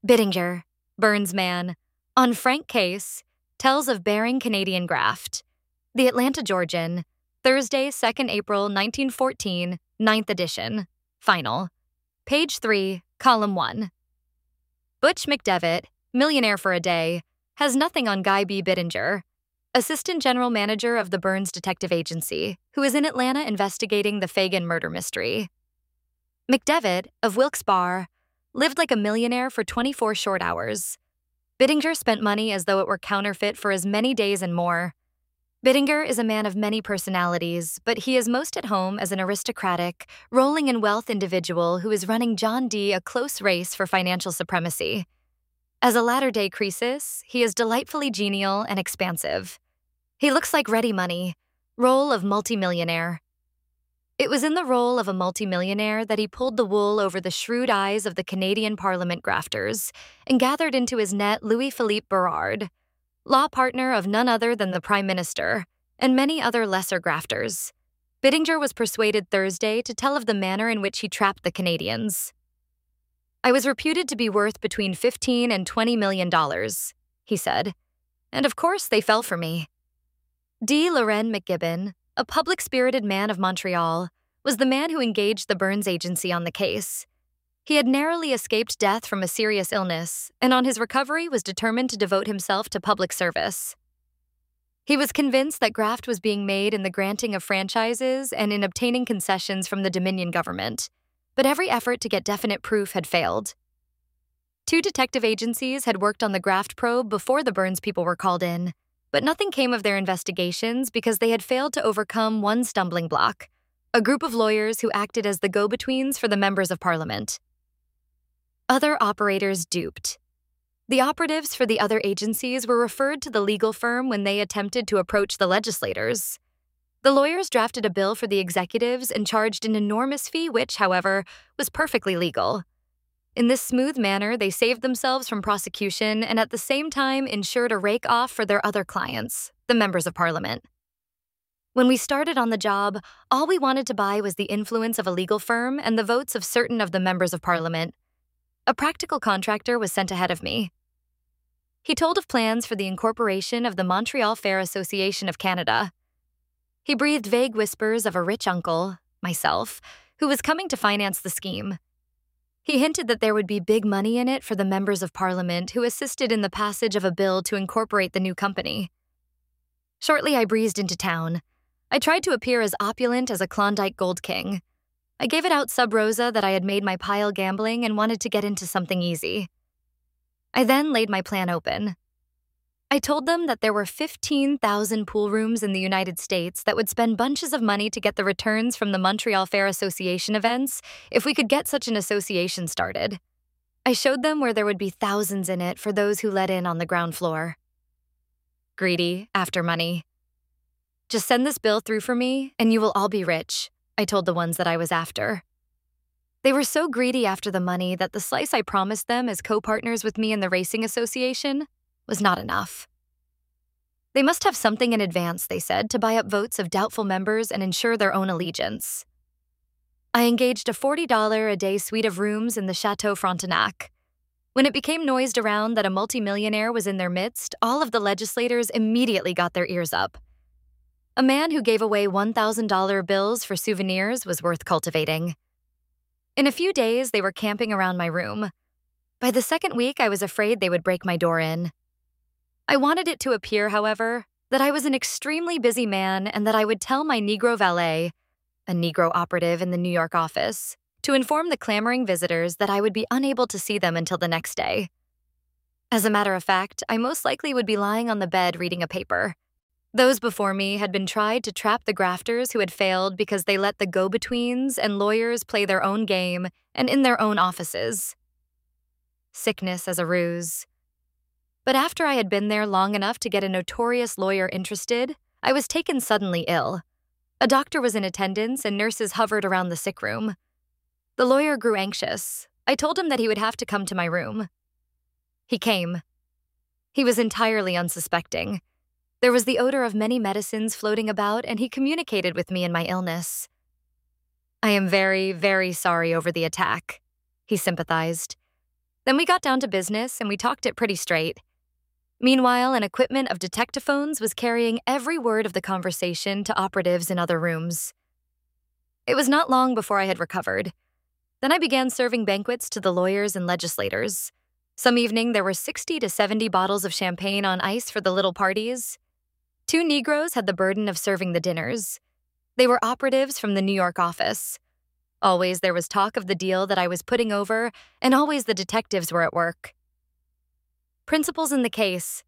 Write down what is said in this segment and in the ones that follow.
Bittinger, Burns man, on Frank Case, tells of bearing Canadian graft. The Atlanta Georgian, Thursday, 2nd April 1914, 9th edition. Final. Page 3, column 1. Butch McDevitt, millionaire for a day, has nothing on Guy B. Bittinger, assistant general manager of the Burns Detective Agency, who is in Atlanta investigating the Fagan murder mystery. McDevitt, of Wilkes-Barre, lived like a millionaire for 24 short hours. Bittinger spent money as though it were counterfeit for as many days and more. Bittinger is a man of many personalities, but he is most at home as an aristocratic, rolling in wealth individual who is running John D. a close race for financial supremacy. As a latter-day Croesus, he is delightfully genial and expansive. He looks like ready money, role of multimillionaire. It was in the role of a multimillionaire that he pulled the wool over the shrewd eyes of the Canadian Parliament grafters and gathered into his net Louis-Philippe Berard, law partner of none other than the Prime Minister, and many other lesser grafters. Bittinger was persuaded Thursday to tell of the manner in which he trapped the Canadians. "I was reputed to be worth between $15 and $20 million, he said, and of course they fell for me. D. Loren McGibbon, a public-spirited man of Montreal, was the man who engaged the Burns Agency on the case. He had narrowly escaped death from a serious illness, and on his recovery was determined to devote himself to public service. He was convinced that graft was being made in the granting of franchises and in obtaining concessions from the Dominion government, but every effort to get definite proof had failed. 2 detective agencies had worked on the graft probe before the Burns people were called in, but nothing came of their investigations because they had failed to overcome one stumbling block: a group of lawyers who acted as the go-betweens for the members of Parliament. Other operators duped. The operatives for the other agencies were referred to the legal firm when they attempted to approach the legislators. The lawyers drafted a bill for the executives and charged an enormous fee which, however, was perfectly legal. In this smooth manner, they saved themselves from prosecution and at the same time ensured a rake-off for their other clients, the members of Parliament. When we started on the job, all we wanted to buy was the influence of a legal firm and the votes of certain of the members of Parliament. A practical contractor was sent ahead of me. He told of plans for the incorporation of the Montreal Fair Association of Canada. He breathed vague whispers of a rich uncle, myself, who was coming to finance the scheme. He hinted that there would be big money in it for the members of Parliament who assisted in the passage of a bill to incorporate the new company. Shortly, I breezed into town. I tried to appear as opulent as a Klondike Gold King. I gave it out sub rosa that I had made my pile gambling and wanted to get into something easy. I then laid my plan open. I told them that there were 15,000 pool rooms in the United States that would spend bunches of money to get the returns from the Montreal Fair Association events if we could get such an association started. I showed them where there would be thousands in it for those who let in on the ground floor. Greedy, after money. "Just send this bill through for me, and you will all be rich," I told the ones that I was after. They were so greedy after the money that the slice I promised them as co-partners with me in the Racing Association was not enough. They must have something in advance, they said, to buy up votes of doubtful members and ensure their own allegiance. I engaged a $40 a day suite of rooms in the Chateau Frontenac. When it became noised around that a multimillionaire was in their midst, all of the legislators immediately got their ears up. A man who gave away $1,000 bills for souvenirs was worth cultivating. In a few days, they were camping around my room. By the second week, I was afraid they would break my door in. I wanted it to appear, however, that I was an extremely busy man and that I would tell my Negro valet, a Negro operative in the New York office, to inform the clamoring visitors that I would be unable to see them until the next day. As a matter of fact, I most likely would be lying on the bed reading a paper. Those before me had been tried to trap the grafters who had failed because they let the go-betweens and lawyers play their own game and in their own offices. Sickness as a ruse. But after I had been there long enough to get a notorious lawyer interested, I was taken suddenly ill. A doctor was in attendance and nurses hovered around the sick room. The lawyer grew anxious. I told him that he would have to come to my room. He came. He was entirely unsuspecting. There was the odor of many medicines floating about, and he communicated with me in my illness. "I am very, very sorry over the attack," he sympathized. Then we got down to business and we talked it pretty straight. Meanwhile, an equipment of detectaphones was carrying every word of the conversation to operatives in other rooms. It was not long before I had recovered. Then I began serving banquets to the lawyers and legislators. Some evening, there were 60 to 70 bottles of champagne on ice for the little parties. 2 Negroes had the burden of serving the dinners. They were operatives from the New York office. Always there was talk of the deal that I was putting over, and always the detectives were at work. Principals in the case.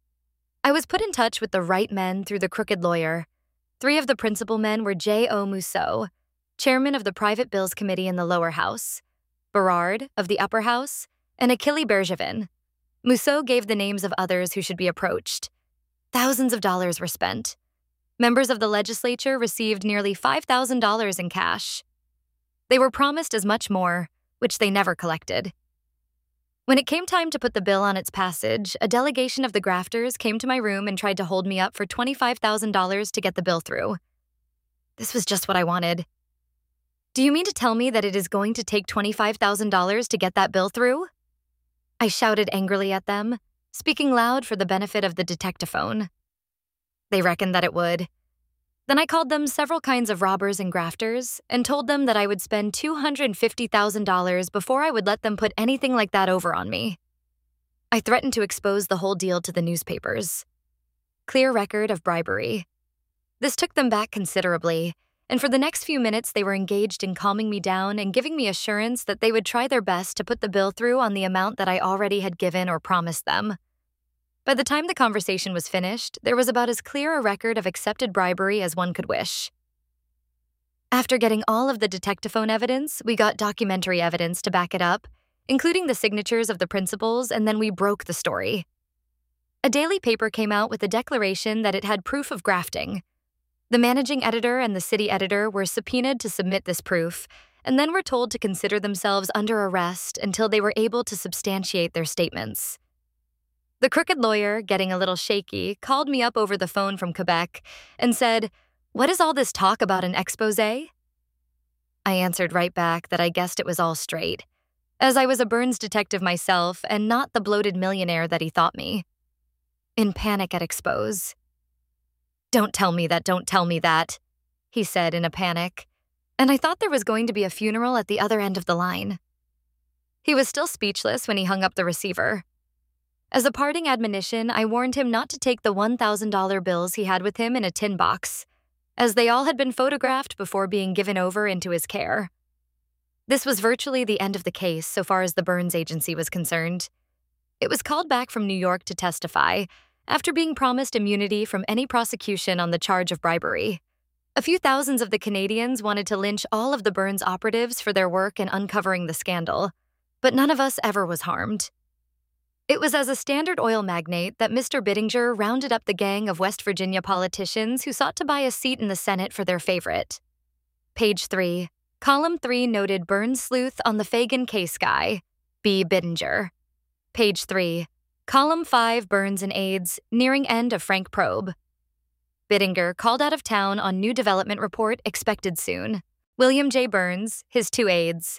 I was put in touch with the right men through the crooked lawyer. 3 of the principal men were J.O. Musso, chairman of the Private Bills Committee in the lower house, Berard of the upper house, and Achille Bergevin. Musso gave the names of others who should be approached. Thousands of dollars were spent. Members of the legislature received nearly $5,000 in cash. They were promised as much more, which they never collected. When it came time to put the bill on its passage, a delegation of the grafters came to my room and tried to hold me up for $25,000 to get the bill through. This was just what I wanted. Do you mean to tell me that it is going to take $25,000 to get that bill through? I shouted angrily at them, speaking loud for the benefit of the detectaphone. They reckoned that it would. Then I called them several kinds of robbers and grafters and told them that I would spend $250,000 before I would let them put anything like that over on me. I threatened to expose the whole deal to the newspapers. Clear record of bribery. This took them back considerably, and for the next few minutes they were engaged in calming me down and giving me assurance that they would try their best to put the bill through on the amount that I already had given or promised them. By the time the conversation was finished, there was about as clear a record of accepted bribery as one could wish. After getting all of the detectaphone evidence, we got documentary evidence to back it up, including the signatures of the principals, and then we broke the story. A daily paper came out with a declaration that it had proof of grafting. The managing editor and the city editor were subpoenaed to submit this proof, and then were told to consider themselves under arrest until they were able to substantiate their statements. The crooked lawyer, getting a little shaky, called me up over the phone from Quebec and said, "What is all this talk about an exposé?" I answered right back that I guessed it was all straight, as I was a Burns detective myself and not the bloated millionaire that he thought me. In panic at expose. Don't tell me that," he said in a panic, and I thought there was going to be a funeral at the other end of the line. He was still speechless when he hung up the receiver. As a parting admonition, I warned him not to take the $1,000 bills he had with him in a tin box, as they all had been photographed before being given over into his care. This was virtually the end of the case so far as the Burns agency was concerned. It was called back from New York to testify, after being promised immunity from any prosecution on the charge of bribery. A few thousands of the Canadians wanted to lynch all of the Burns operatives for their work in uncovering the scandal, but none of us ever was harmed. It was as a Standard Oil magnate that Mr. Bittinger rounded up the gang of West Virginia politicians who sought to buy a seat in the Senate for their favorite. Page 3. Column 3 noted Burns sleuth on the Fagan case guy, B. Bittinger. Page 3. Column 5 Burns and aides, nearing end of Frank probe. Bittinger called out of town on new development report expected soon. William J. Burns, his 2 aides.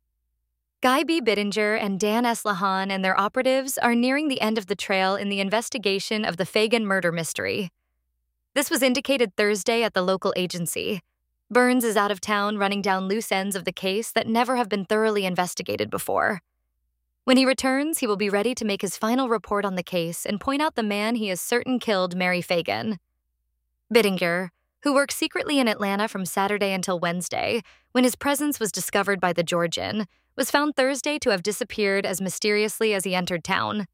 Guy B. Bittinger and Dan S. Lahan and their operatives are nearing the end of the trail in the investigation of the Fagan murder mystery. This was indicated Thursday at the local agency. Burns is out of town running down loose ends of the case that never have been thoroughly investigated before. When he returns, he will be ready to make his final report on the case and point out the man he is certain killed Mary Fagan. Bittinger, who worked secretly in Atlanta from Saturday until Wednesday, when his presence was discovered by the Georgian, was found Thursday to have disappeared as mysteriously as he entered town.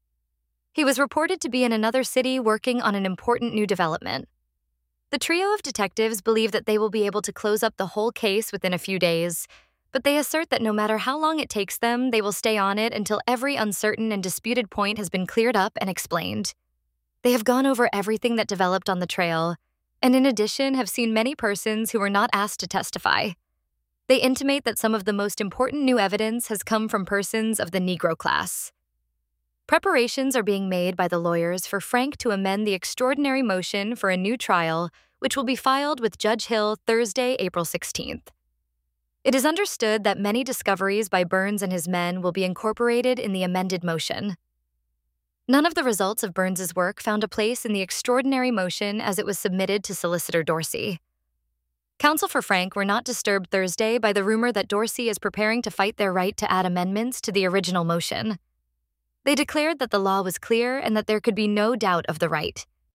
He was reported to be in another city working on an important new development. The trio of detectives believe that they will be able to close up the whole case within a few days, but they assert that no matter how long it takes them, they will stay on it until every uncertain and disputed point has been cleared up and explained. They have gone over everything that developed on the trail, and in addition have seen many persons who were not asked to testify. They intimate that some of the most important new evidence has come from persons of the Negro class. Preparations are being made by the lawyers for Frank to amend the extraordinary motion for a new trial, which will be filed with Judge Hill Thursday, April 16th. It is understood that many discoveries by Burns and his men will be incorporated in the amended motion. None of the results of Burns's work found a place in the extraordinary motion as it was submitted to Solicitor Dorsey. Counsel for Frank were not disturbed Thursday by the rumor that Dorsey is preparing to fight their right to add amendments to the original motion. They declared that the law was clear and that there could be no doubt of the right.